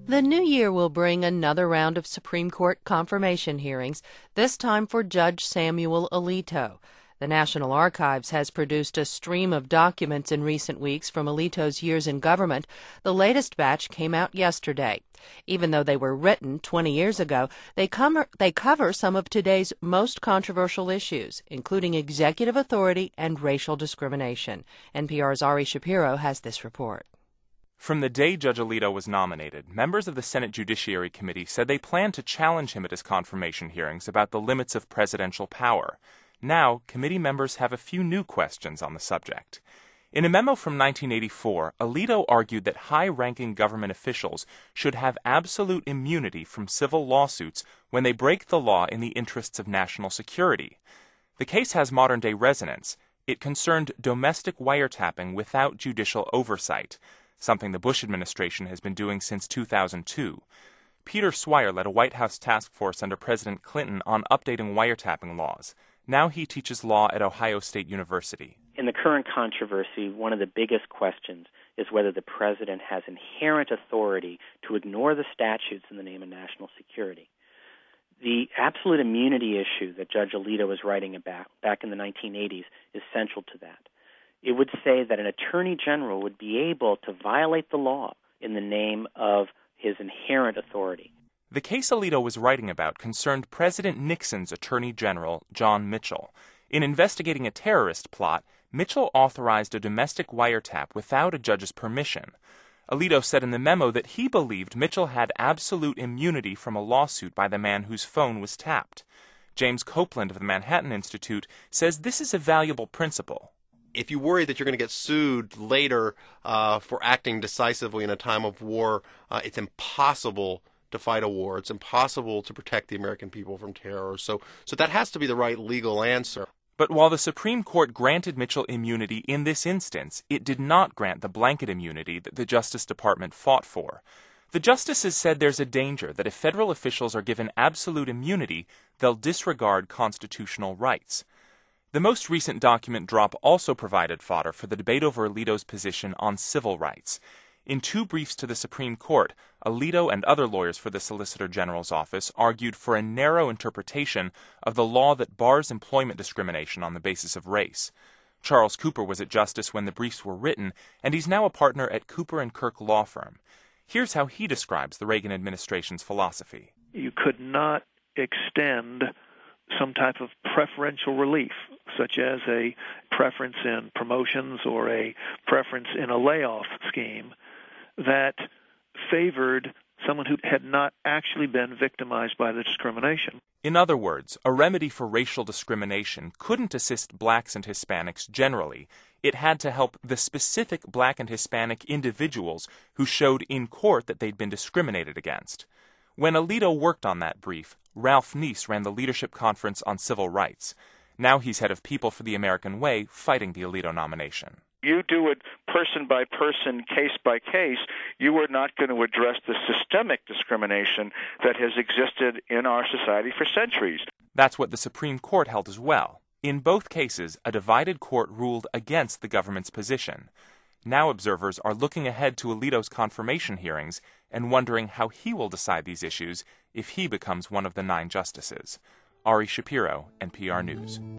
The new year will bring another round of Supreme Court confirmation hearings, this time for Judge Samuel Alito. The National Archives has produced a stream of documents in recent weeks from Alito's years in government. The latest batch came out yesterday. Even though they were written 20 years ago, they cover some of today's most controversial issues, including executive authority and racial discrimination. NPR's Ari Shapiro has this report. From the day Judge Alito was nominated, members of the Senate Judiciary Committee said they planned to challenge him at his confirmation hearings about the limits of presidential power. Now, committee members have a few new questions on the subject. In a memo from 1984, Alito argued that high-ranking government officials should have absolute immunity from civil lawsuits when they break the law in the interests of national security. The case has modern-day resonance. It concerned domestic wiretapping without judicial oversight, something the Bush administration has been doing since 2002. Peter Swire led a White House task force under President Clinton on updating wiretapping laws. Now he teaches law at Ohio State University. In the current controversy, one of the biggest questions is whether the president has inherent authority to ignore the statutes in the name of national security. The absolute immunity issue that Judge Alito was writing about back in the 1980s is central to that. It would say that an attorney general would be able to violate the law in the name of his inherent authority. The case Alito was writing about concerned President Nixon's Attorney General, John Mitchell. In investigating a terrorist plot, Mitchell authorized a domestic wiretap without a judge's permission. Alito said in the memo that he believed Mitchell had absolute immunity from a lawsuit by the man whose phone was tapped. James Copeland of the Manhattan Institute says this is a valuable principle. If you worry that you're going to get sued later for acting decisively in a time of war, it's impossible to fight a war. It's impossible to protect the American people from terror. So that has to be the right legal answer. But while the Supreme Court granted Mitchell immunity in this instance, it did not grant the blanket immunity that the Justice Department fought for. The justices said there's a danger that if federal officials are given absolute immunity, they'll disregard constitutional rights. The most recent document drop also provided fodder for the debate over Alito's position on civil rights. In two briefs to the Supreme Court, Alito and other lawyers for the Solicitor General's office argued for a narrow interpretation of the law that bars employment discrimination on the basis of race. Charles Cooper was at Justice when the briefs were written, and he's now a partner at Cooper & Kirk Law Firm. Here's how he describes the Reagan administration's philosophy. You could not extend some type of preferential relief, such as a preference in promotions or a preference in a layoff scheme that favored someone who had not actually been victimized by the discrimination. In other words, a remedy for racial discrimination couldn't assist blacks and Hispanics generally. It had to help the specific black and Hispanic individuals who showed in court that they'd been discriminated against. When Alito worked on that brief, Ralph Neese ran the Leadership Conference on Civil Rights. Now he's head of People for the American Way, fighting the Alito nomination. You do it person by person, case by case. You are not going to address the systemic discrimination that has existed in our society for centuries. That's what the Supreme Court held as well. In both cases, a divided court ruled against the government's position. Now observers are looking ahead to Alito's confirmation hearings and wondering how he will decide these issues if he becomes one of the 9 justices. Ari Shapiro, NPR News.